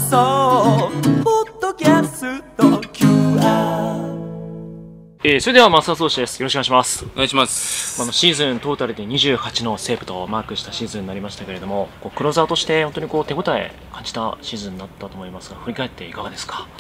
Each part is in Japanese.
送ポッドキャスト QR。 それでは増田投手です。よろしくお願いします。 お願いします。 シーズントータルで28のセーブとマークしたシーズンになりましたけれども、クローザーとして本当に手応え感じたシーズンになったと思いますが、振り返っていかがですか？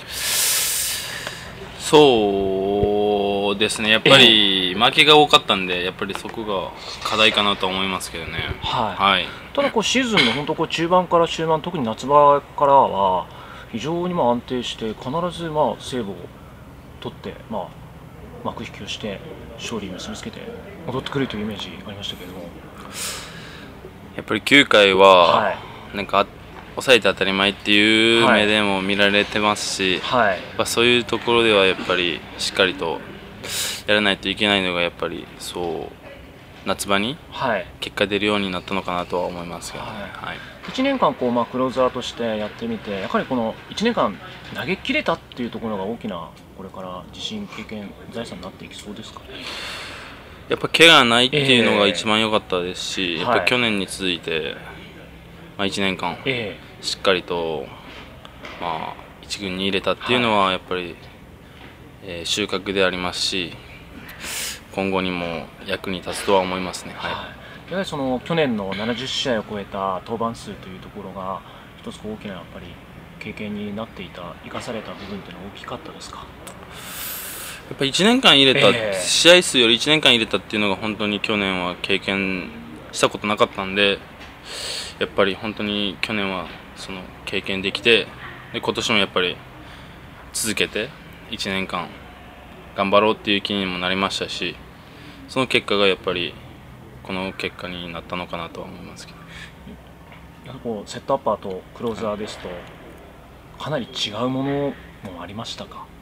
そうですね、やっぱり負けが多かったんで、やっぱりそこが課題かなと思いますけどね。はい。 ただシーズンの本当中盤から終盤、特に夏場からは非常に安定して必ずセーブを取って、幕引きをして勝利に結びつけて戻ってくるというイメージありましたけれども、 やっぱり9回はなんか抑えて当たり前っていう目でも見られてますし、そういうところではやっぱりしっかりとやらないといけないのがやっぱり夏場に結果出るようになったのかなとは思いますけどね。 1年間クローザーとしてやってみて、やはりこの1年間投げ切れたっていうところが大きなこれから自信経験財産になっていきそうですかね。 やっぱ怪我ないっていうのが一番良かったですし、やっぱ去年に続いて、1年間しっかりと、1軍に入れたっていうのはやっぱり、収穫でありますし、今後にも役に立つとは思いますね。 やはり去年の70試合を超えた登板数というところが一つ大きなやっぱり経験になっていた、生かされた部分というのは大きかったですか？ やっぱり1年間入れた、試合数より1年間入れたっていうのが本当に去年は経験したことなかったんで、やっぱり本当に去年はその経験できて、で今年もやっぱり続けて1年間頑張ろうっていう気にもなりましたし、その結果がやっぱりこの結果になったのかなとは思いますけど。 セットアッパーとクローザーですとかなり違うものもありましたか？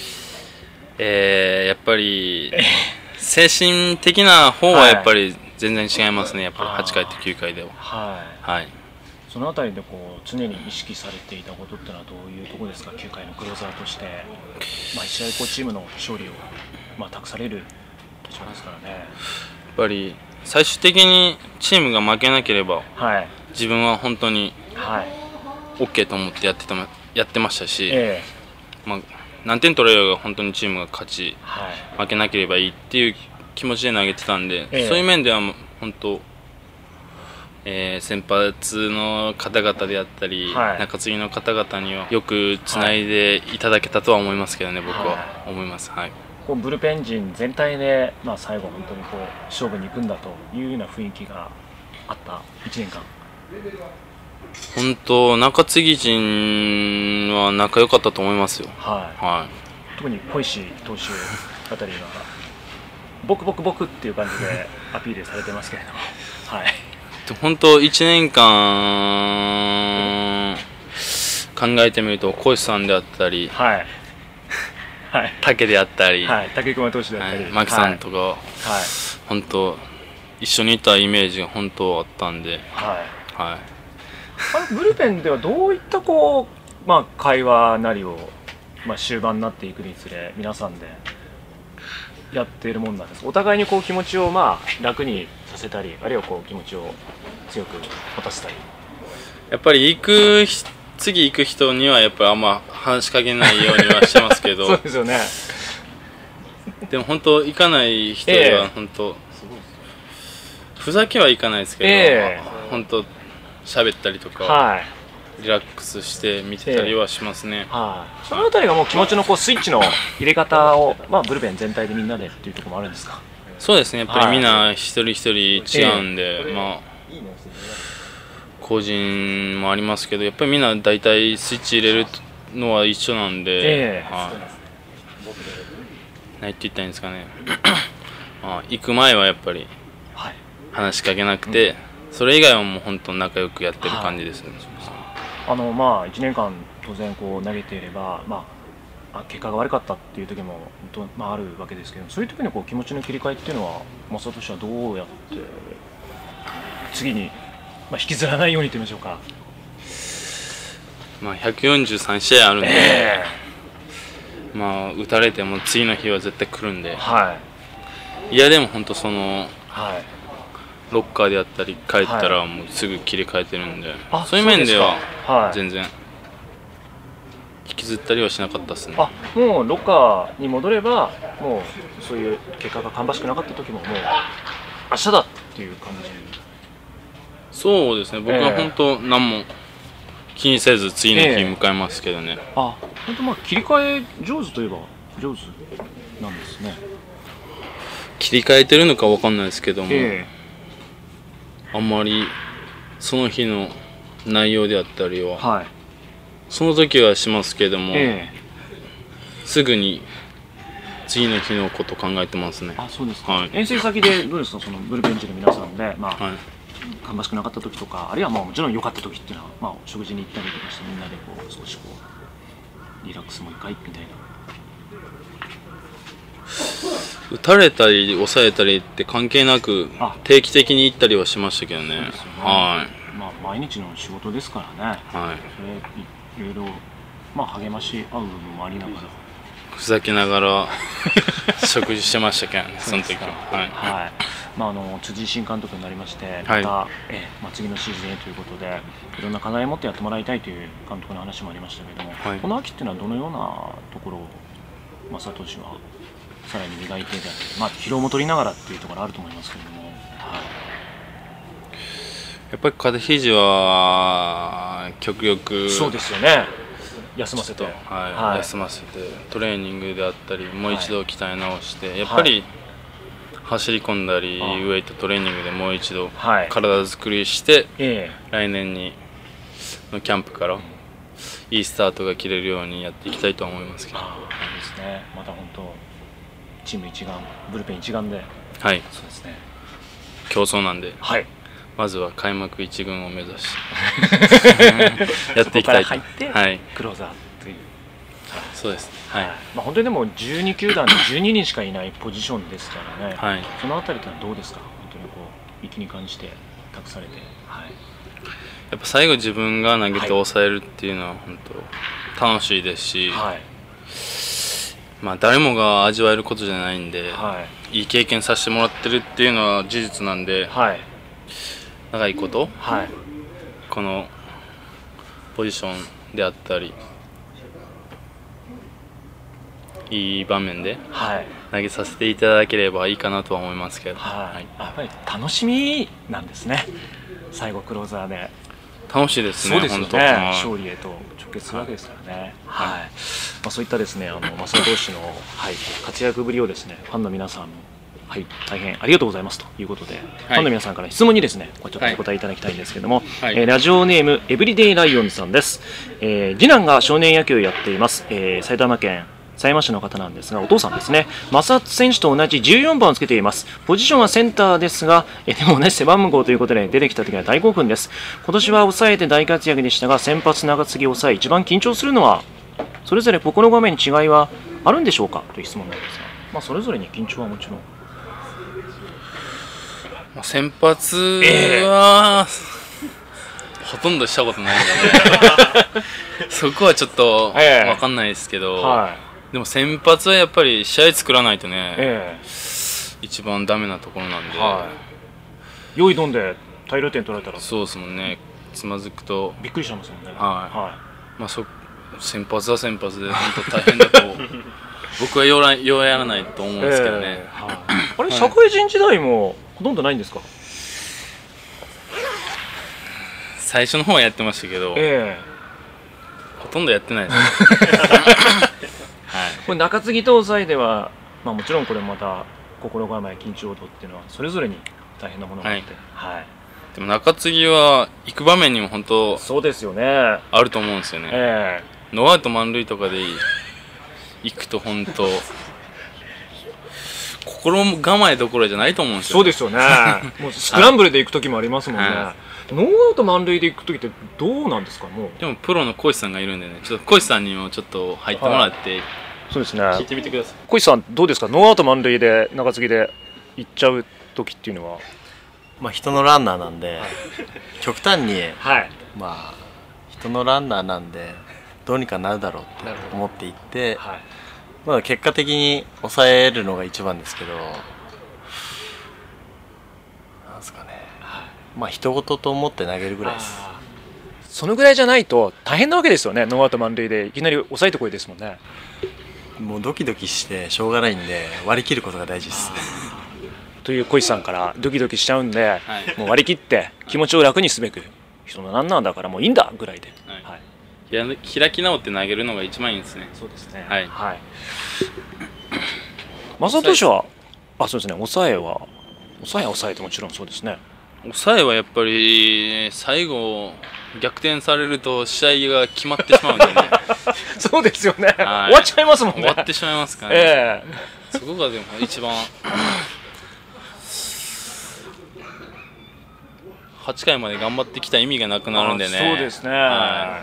やっぱり精神的な方はやっぱり全然違いますね。やっぱり8回と9回では。 そのあたりで常に意識されていたことっていうのはどういうところですか？9回のクローザーとして、1試合チームの勝利を託される立場ですからね。 やっぱり最終的にチームが負けなければ、自分は本当に OK と思ってやってましたし、何点取れようが本当にチームが勝ち、負けなければいいっていう気持ちで投げてたんで、そういう面では本当、先発の方々であったり、中継ぎの方々にはよくつないでいただけたとは思いますけどね、僕は思います。 ブルペン陣全体で、最後本当に勝負に行くんだというような雰囲気があった1年間。 本当、中継ぎ陣は仲良かったと思いますよ。 特に小石投手あたりが僕っていう感じでアピールされてますけれども、 本当1年間考えてみると小石さんであったり、竹であったり、 竹熊投手であったり、 牧さんとか、本当一緒にいたイメージが本当あったんで、 ブルペンではどういった会話なりを、終盤になっていくにつれ皆さんでやっているもんなんですか？お互いに気持ちを楽にさせたり、あるいは気持ちを強く持たせたり。 やっぱり次行く人にはやっぱりあんま話しかけないようにはしてますけどそうですよね。 でも本当行かない人は本当、ふざけはいかないですけど、本当喋ったりとか、リラックスして見てたりはしますね。 そのあたりが気持ちのスイッチの入れ方を、ブルペン全体でみんなでっていうところもあるんですか？ そうですね、やっぱりみんな一人一人違うんで、個人もありますけど、やっぱりみんな大体スイッチ入れるのは一緒なんで、何て言ったらいいんですかね行く前はやっぱり話しかけなくて、それ以外はもう本当仲良くやってる感じですね。 1年間当然投げていれば、結果が悪かったっていう時も本当、あるわけですけど、そういう時の気持ちの切り替えっていうのは増田としてはどうやって次に、引きずらないようにと言いましょうか。 143試合あるんで、打たれても次の日は絶対来るんで、でも本当ロッカーであったり帰ったらもうすぐ切り替えてるんで、そういう面では全然引きずったりはしなかったですね。 もうロッカーに戻れば、もうそういう結果が芳しくなかった時も、もう明日だっていう感じ。 そうですね、僕は本当何も気にせず次の日迎えますけどね。 本当切り替え上手といえば上手なんですね。 切り替えてるのか分かんないですけども、あんまりその日の内容であったりは、その時はしますけども、すぐに次の日のこと考えてますね。 そうですか。遠征先でどうですか、そのブルペンチの皆さんで、芳しくなかった時とか、あるいはもちろん良かった時っていうのは、食事に行ったりとかして、みんなで少しリラックスもう一回みたいな。 打たれたり抑えたりって関係なく定期的に行ったりはしましたけどね。 毎日の仕事ですからね。それいろいろ励まし合う部分もありながら、 ふざけながら食事してましたけどね、その時は。 辻新監督になりまして、また次のシーズンへということで、いろんな課題を持ってやってもらいたいという監督の話もありましたけれども、この秋っていうのはどのようなところを正投手はさらに磨いてであって、疲労も取りながらっていうところあると思いますけれども、 やっぱり肩肘は極力そうですよね、休ませて、 休ませてトレーニングであったりもう一度鍛え直して、やっぱり走り込んだりウエイトトレーニングでもう一度体作りして、来年のキャンプからいいスタートが切れるようにやっていきたいとは思いますけど。 ですね、また本当チーム一丸、ブルペン一丸で、そうですね、 競争なんで、まずは開幕1軍を目指してやっていきたいと。 そこから入ってクローザーという。 そうですね。 本当にでも12球団で12人しかいないポジションですからね。そのあたりというのはどうですか。本当に息に感じて託されて。 やっぱ最後自分が投げて抑えるっていうのは本当楽しいですし、誰もが味わえることじゃないんで、いい経験させてもらってるっていうのは事実なんで、長いこと、このポジションであったりいい場面で投げさせていただければいいかなとは思いますけど、 やっぱり楽しみなんですね。最後クローザーで楽しいですね。 本当勝利へと直結するわけですからね。そういったですね、正投手の活躍ぶりをですね、ファンの皆さん大変ありがとうございますということで、ファンの皆さんから質問にですね、ちょっとお答えいただきたいんですけども、ラジオネームエブリデイライオンさんです。次男が少年野球をやっています。埼玉県狭山市の方なんですが、お父さんですね、正選手と同じ14番をつけています。ポジションはセンターですが、でもね、背番号ということで出てきた時は大興奮です。今年は抑えて大活躍でしたが、先発中継ぎ抑え、一番緊張するのはそれぞれ心構えに違いはあるんでしょうかという質問なんですが、それぞれに緊張はもちろん、 先発は、ほとんどしたことないのでそこはちょっと分かんないですけど、でも先発はやっぱり試合作らないとね、一番ダメなところなんで、 用意どんで大量点取られたらそうですもんね、つまずくとびっくりしますもんね。 先発は先発で本当大変だと僕はようやらないと思うんですけどね。 あれ、社会人時代もほとんどないんですか。 最初の方はやってましたけど、ほとんどやってないですこれ中継ぎと抑えでは、もちろんこれまた心構え緊張度っていうのはそれぞれに大変なものがあって、 でも中継ぎは行く場面にも本当そうですよね、 あると思うんですよね。ノーアウト満塁とかで行くと本当心構えどころじゃないと思うんですよ。 そうですよねもうスクランブルで行く時もありますもんね。ノーアウト満塁で行く時ってどうなんですか。もうでもプロの小石さんがいるんでね、ちょっと小石さんにもちょっと入ってもらって、 そうですね、 聞いてみてください。 小石さんどうですか、ノーアウト満塁で中継ぎで行っちゃう時っていうのは。 人のランナーなんで、極端に、人のランナーなんでどうにかなるだろうと思っていって、結果的に抑えるのが一番ですけど、なんですかね、人事と思って投げるぐらいです。 そのぐらいじゃないと大変なわけですよね。ノーアウト満塁でいきなり抑えてこいですもんね。 もうドキドキしてしょうがないんで割り切ることが大事ですという小石さんからドキドキしちゃうんで、はい、もう割り切って気持ちを楽にすべく人のランナーだからもういいんだぐらいで、 はいはい、開き直って投げるのが一番いいんですね。 そうですね。 はい、 はい、増田投手はそうですね、抑えてもちろんそうですね。 抑えはやっぱり最後逆転されると試合が決まってしまうんでねそうですよね、はい、終わっちゃいますもんね。 終わってしまいますからね、そこがでも一番8回まで頑張ってきた意味がなくなるんでね。 そうですね、はい、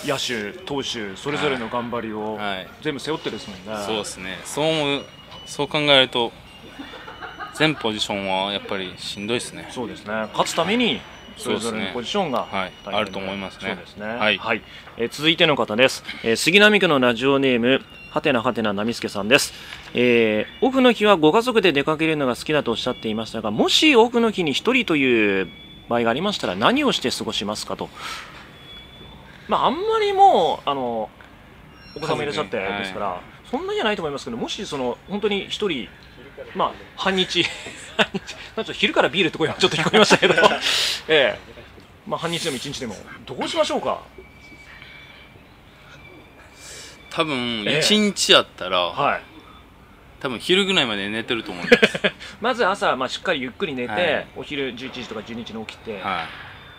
野手投手それぞれの頑張りを全部背負ってですもんね、はい、 そうですね。そう考えると全ポジションはやっぱりしんどいですね。 そうですね、勝つためにそれぞれのポジションが、 はい、あると思いますね。 そうですね、 はい、 はい。続いての方です。杉並区のラジオネームはてなはてななみすけさんです。オフの日はご家族で出かけるのが好きだとおっしゃっていましたが、もしオフの日に一人という場合がありましたら何をして過ごしますかと。あんまりもうお子さんもいらっしゃってですから、はい、そんなじゃないと思いますけど、もし本当に一人半日昼からビールって声がちょっと聞こえましたけど半日でも一日でもどうしましょうか。 多分一日やったら、はい、多分昼ぐらいまで寝てると思うんですまず朝、しっかりゆっくり寝て、はい、お昼11時とか12時に起きて、はい、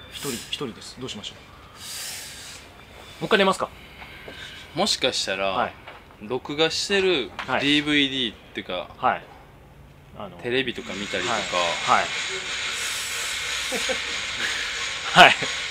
一人です。どうしましょう。もう一回寝ますか。 もしかしたら、はい、録画してる DVD っていうか、はい、テレビとか見たりとか、はいはい、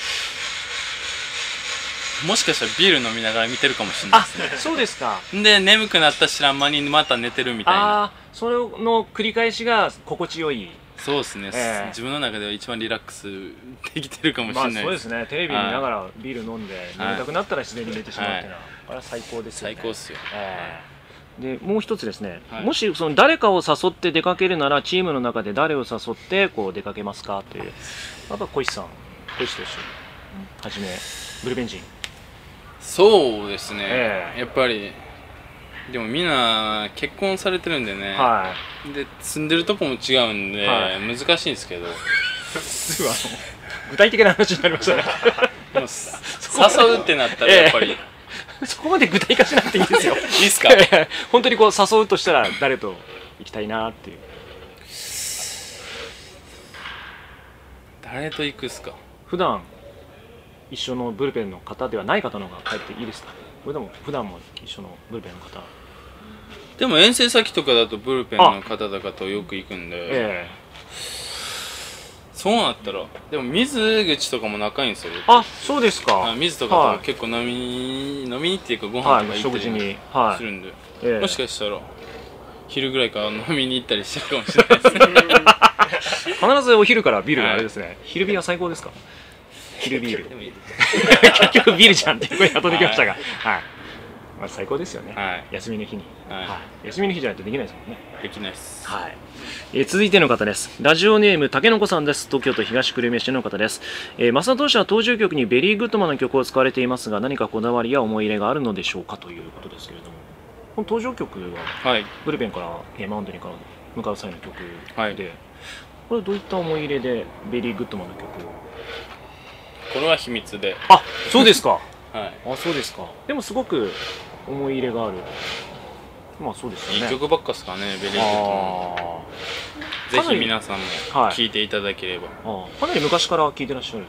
もしかしたらビール飲みながら見てるかもしれないですね。 そうですか。 で眠くなった知らん間にまた寝てるみたいな、 それの繰り返しが心地よい。 そうですね、自分の中では一番リラックスできてるかもしれないです。 そうですね、テレビ見ながらビール飲んで眠たくなったら自然に寝てしまうっていうのは、あれは最高ですよね。 最高ですよ。 でもう一つですね、もし誰かを誘って出かけるならチームの中で誰を誘って出かけますかという。やっぱ小石投手はじめブルペン陣。 そうですね、やっぱりでもみんな結婚されてるんでね、はい、で住んでるとこも違うんで、はい、難しいんですけどすぐ具体的な話になりましたねでも誘うってなったらやっぱり、 そこまで具体化しなくていいですよ。いいですか本当に誘うとしたら誰と行きたいなっていう。 誰と行くっすか。 普段一緒のブルペンの方ではない方の方が帰っていいですか。これでも普段も一緒のブルペンの方。 でも遠征先とかだとブルペンの方とかとよく行くんで、そうなったらでも水口とかも仲いいんですよ。 そうですか。 水とかとも結構飲みにっていうかご飯とか行ったりするんで、もしかしたら昼ぐらいから飲みに行ったりしてるかもしれないですね必ずお昼からビールがあれですね、昼ビールは最高ですか。昼ビール結局ビールじゃんっていう声が飛んできましたが、はい、最高ですよね、はい、休みの日に、はい、休みの日じゃないとできないですもんね。 できないです、 はい。続いての方です。ラジオネームたけのこさんです。東京都東久留米市の方です。増田投手は登場曲にベリーグッドマンの曲を使われていますが、何かこだわりや思い入れがあるのでしょうかということですけれども、この登場曲は、はい、ブルペンからマウンドに向かう際の曲で、はい、これはどういった思い入れでベリーグッドマンの曲を。 これは秘密で。 そうですか。 はい。 そうですか。でもすごく思い入れがある。そうですよね。 いい曲ばっかですかね、ベリーグッドマン。ぜひ皆さんも聴いていただければ。 かなり昔から聴いてらっしゃる。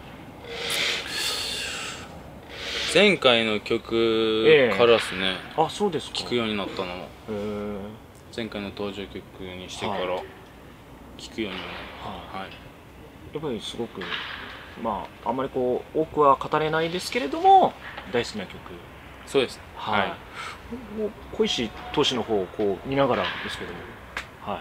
前回の曲からですね。 そうですか。 聴くようになったのも。前回の登場曲にしてから聴くようになった。はい。 やっぱりすごく。あんまり多くは語れないですけれども大好きな曲。 そうです。はい。 小石投手の方を見ながらですけども、はい。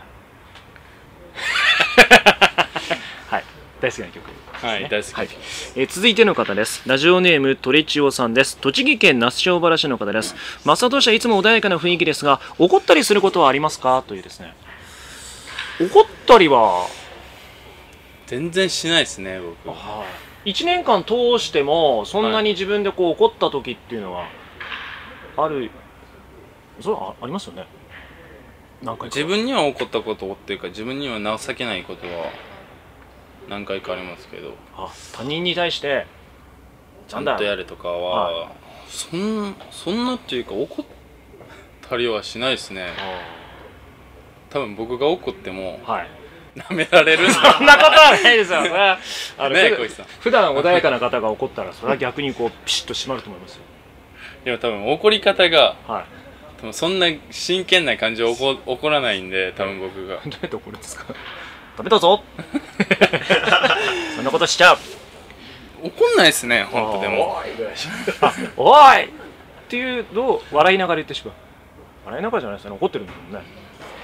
はい。大好きな曲ですね。 はい、大好きな曲。 続いての方です。ラジオネームトレチオさんです。栃木県那須塩原市の方です。増田投手はいつも穏やかな雰囲気ですが、怒ったりすることはありますかというですね。怒ったりは全然しないですね、僕。 1年間通してもそんなに自分でこう怒った時っていうのはある、それはありますよね。何回か。 自分には怒ったことっていうか、自分には情けないことは何回かありますけど、 他人に対してちゃんとやれとかは、そんなっていうか怒ったりはしないですね。多分僕が怒っても、舐められるそんなことはないですよね。ねえ、小石さん。 普段穏やかな方が怒ったら、それは逆にこうピシッと締まると思いますよ。 でも多分怒り方が、多分そんな真剣な感じで怒らないんで、多分僕が。 どうやって怒るんですか。食べたぞそんなことしちゃう。 怒んないですね、本当でも。 おいっていうのを笑いながら言ってしまう。笑いながらじゃないですよね、怒ってるんだもんね。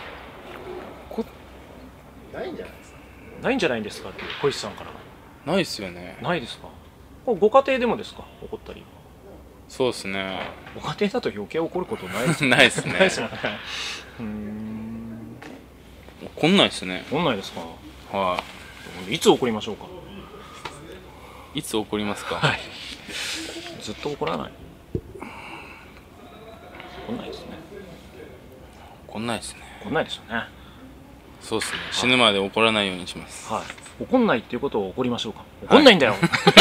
ないんじゃないですか。 ないんじゃないんですかっていう小石さんから。 ないですよね。 ないですか。ご家庭でもですか、怒ったり。 そうですね。 ご家庭だと余計怒ることないですね。ないですね。 ないですもんね。 怒んないですね。 怒んないですか。 はい。 いつ怒りましょうか。 いつ怒りますか。 はい。ずっと怒らない。怒んないですね。 怒んないですね。 怒んないですよね。 そうですね。死ぬまで怒らないようにします。 はい。怒んないっていうことを怒りましょうか。怒んないんだよ。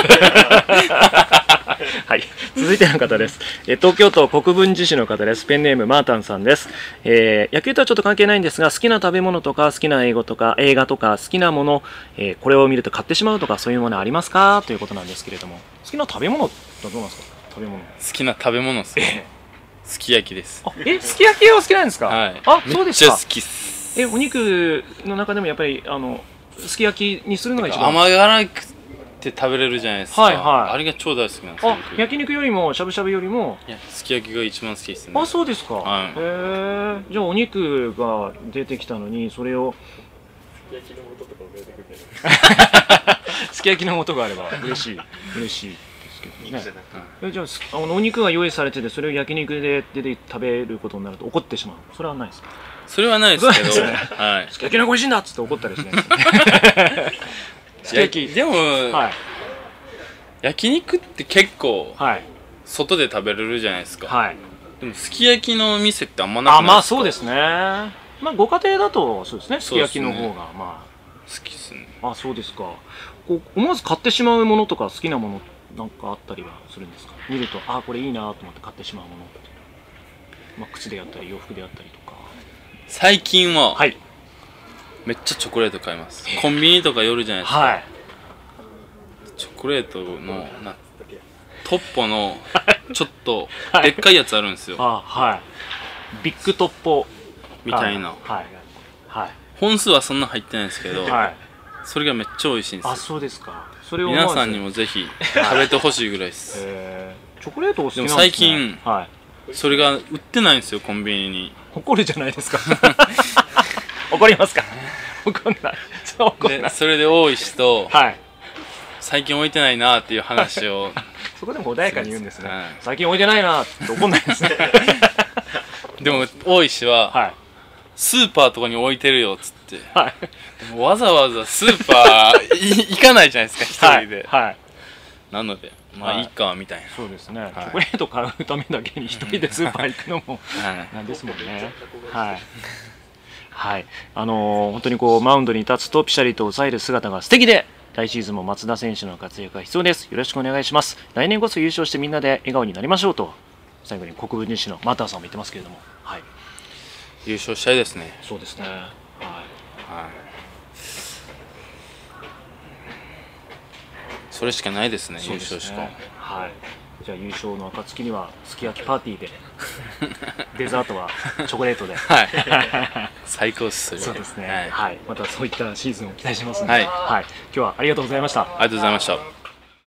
はい。続いての方です。東京都国分寺市の方です。ペンネームマータンさんです。野球とはちょっと関係ないんですが、好きな食べ物とか好きな英語とか映画とか好きなもの、これを見ると買ってしまうとかそういうものありますかということなんですけれども、好きな食べ物ってどうなんですか。食べ物。 好きな食べ物ですね。すき焼きです。 すき焼きは好きなんですか。 はい。 そうですか。 めっちゃ好きっす。 お肉の中でもやっぱりすき焼きにするのが一番甘辛くて食べれるじゃないですか。あれが超大好きなんですよ。 焼肉よりもしゃぶしゃぶよりもすき焼きが一番好きですね。 そうですか。へえ。じゃあお肉が出てきたのにそれをすき焼きの素とか出てくるすき焼きの素があれば嬉しいですけどね。じゃあお肉が用意されててそれを焼肉で出て食べることになると怒ってしまう。それはないですか。 それはないですけど、すき焼きの美味しいんだっつって怒ったりしないですすき焼きでも、焼肉って結構外で食べれるじゃないですか。でもすき焼きの店ってあんまなくないですか。 そうですね。ご家庭だとそうですね。すき焼きの方が好きですね。 そうですか。思わず買ってしまうものとか好きなものなんかあったりはするんですか。見るとこれいいなと思って買ってしまうものって、靴であったり洋服であったりとか。 最近はめっちゃチョコレート買います。コンビニとか寄るじゃないですか。チョコレートのトッポのちょっとでっかいやつあるんですよ。 ビッグトッポみたいな。本数はそんな入ってないんですけど、それがめっちゃ美味しいんですよ。 そうですか。それを皆さんにもぜひ食べてほしいぐらいです。 チョコレートお好きなんですね。 でも最近それが売ってないんですよ、コンビニに。 怒るじゃないですか。怒りますか。怒んない。 それで大石と最近置いてないなっていう話をそこでも穏やかに言うんですね。最近置いてないなって怒んないですね。 でも大石はスーパーとかに置いてるよっつって、わざわざスーパー行かないじゃないですか、一人で。なのでいいかみたいな。 そうですね。チョコレート買うためだけに一人でスーパー行くのもなんですもんね。本当にマウンドに立つとピシャリと抑える姿が素敵で、来シーズンも松田選手の活躍が必要です。よろしくお願いします。来年こそ優勝してみんなで笑顔になりましょうと最後に国分寺市のマターさんも言ってますけれども、 優勝したいですね。 そうですね。 それしかないですね。優勝しか。 じゃあ優勝の暁にはすき焼きパーティーでデザートはチョコレートで最高っす。 そうですね。またそういったシーズンを期待しますので、今日はありがとうございました。 ありがとうございました。